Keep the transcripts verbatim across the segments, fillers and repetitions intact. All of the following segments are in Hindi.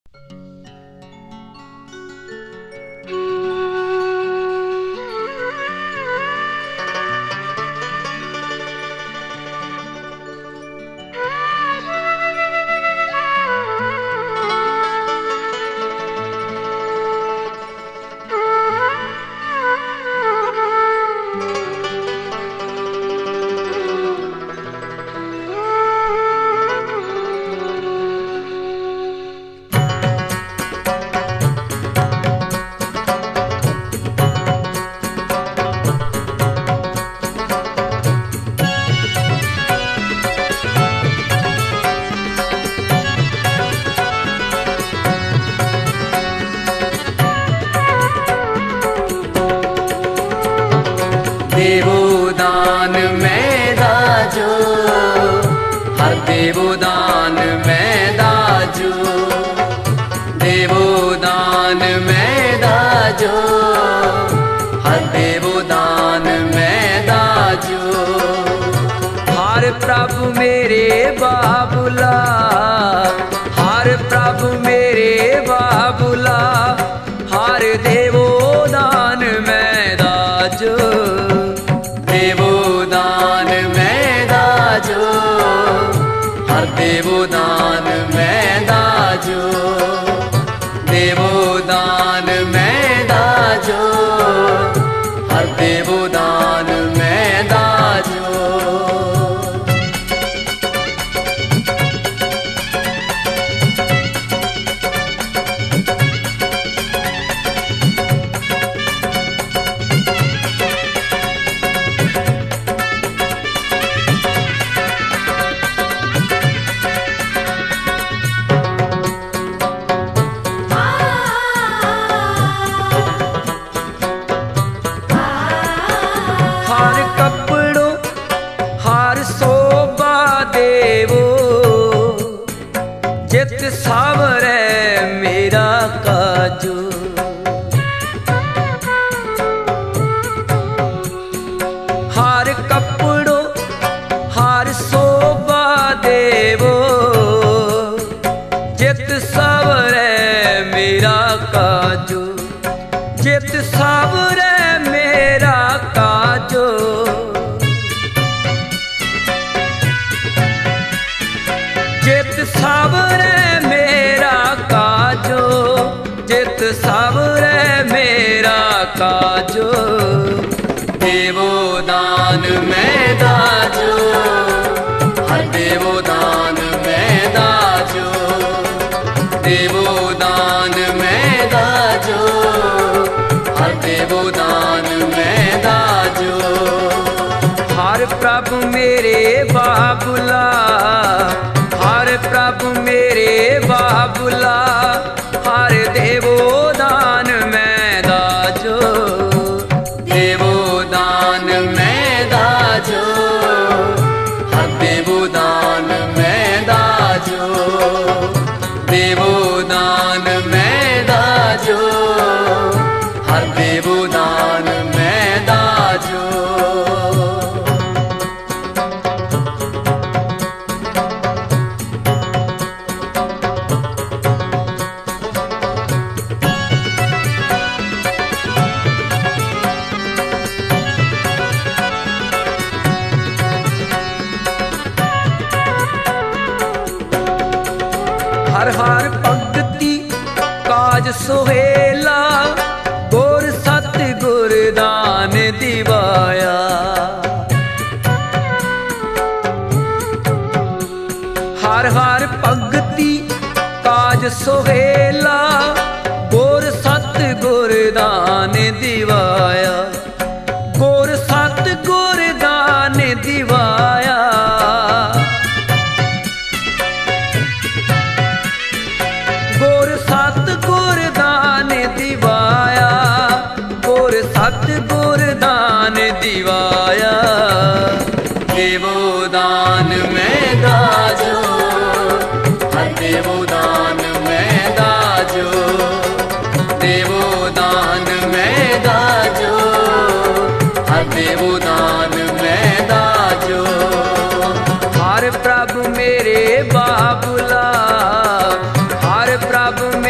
देवोदान में दाजो, हर देवोदान में दाजो, देवोदान में दाजो, हर देवोदान में दाजो। हर प्रभु मेरे बाबुला, हर प्रभु मेरे बाबुला, हर देवोदान में दाजो, देवोदान में दाजो, हर देवोदान में दाजो, देवोदान में दाजो, हर देवोदान में दाजो। जित सावरे मेरा काजू, हार कपड़ो हार शोभा देवो, जित सावरे मेरा काजू, जित सावरे मेरा काजू, जित सावरे मेरा काजो, जित सावरे मेरा काजो। देवोदान में दाजो, हर देवोदान में दाजो, देवोदान में दाजो, हर देवोदान में दाजो। हर प्रभु मेरे बाबुला, हर प्रभु मेरे बाबुला, हर देवोदान में दाजो, देवोदान में दाजो, हर देवोदान में दाजो, देवोदान में दाजो, हर देवोदान में दाजो। हर हर भगति काज सुहेला, गुर सत गुर दान दिवाया। हर हर भगति काज सुहेला, गुर सत गुर दान दिवाया, गुर सत गुर दान दिवाया। गुर सत गुर दान दिवाया, गुर सत गुर दान दिवाया। देवोदान में दाजो, हर देवोदान में दाजो, देवोदान में दाजो, हर देवोदान में दाजो। हर प्रभु मेरे बाबुला, हर प्रभु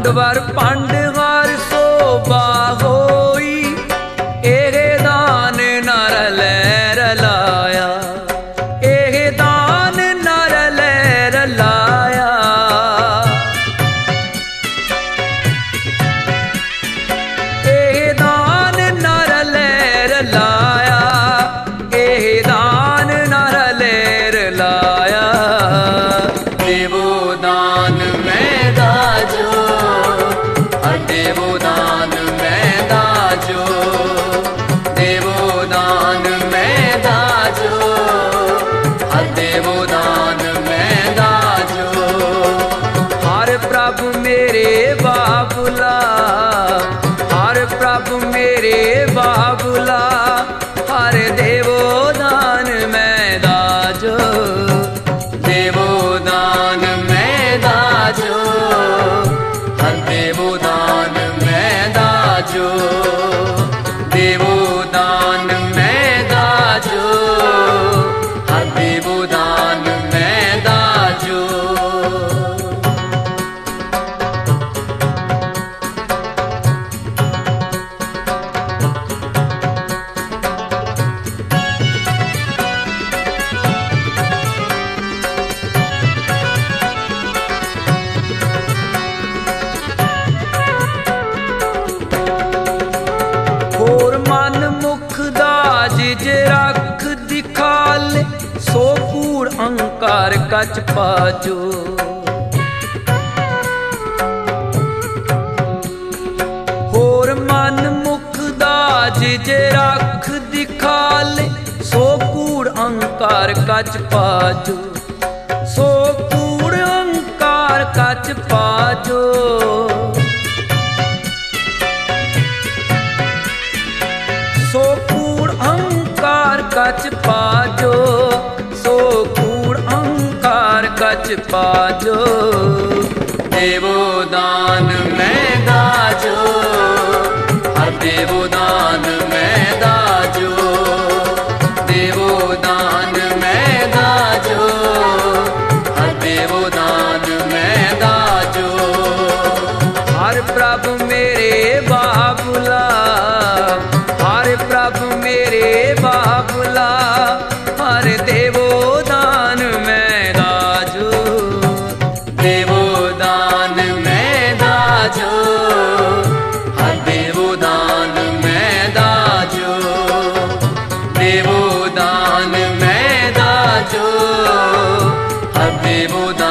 पांडवर पांड हर शोभा होई, एहे दान नर लैर लाया, एहे दान नर लैर लाया। एहे दान नर लैर लाया, एहे दान नर लैर लाया। देवो दान में दाजो, हर देवो दान में दाजो, देवो दान में दाजो, हर देवो दान में दाजो। हर प्रभु मेरे बाबुला, हर प्रभु मेरे बाबुला, हर देवो दान में दाजो। देवो दान में दाजो, हर देवो दान में दाजो, देवो दान में दाजो, हर देवो दान में दाजो। होर मन मुख दाज जे रख दिखाले, सो कूड़ अंकार कच पाजो। होर मन मुख दाज जे रख दिखाले, सो कूड़ अंकार कच पाजो, सो कूड़ अंकार कच पाजो। सो कूड़ अहंकार कच पाजो, सो कूड़ अहंकार कच पाजो। देवो दान में दाजो, हर देवो दान में दाजो, देवो दान में दाजो, हर देवो दान में दाजो। हर प्रभु मेरे बाबुला, हर प्रभु मेरे बाबुला, हर देवो दान में दाजो। देवो दान में दाजो, हर देवो दान में दाजो, देवो दान में दाजो, हर देवो दान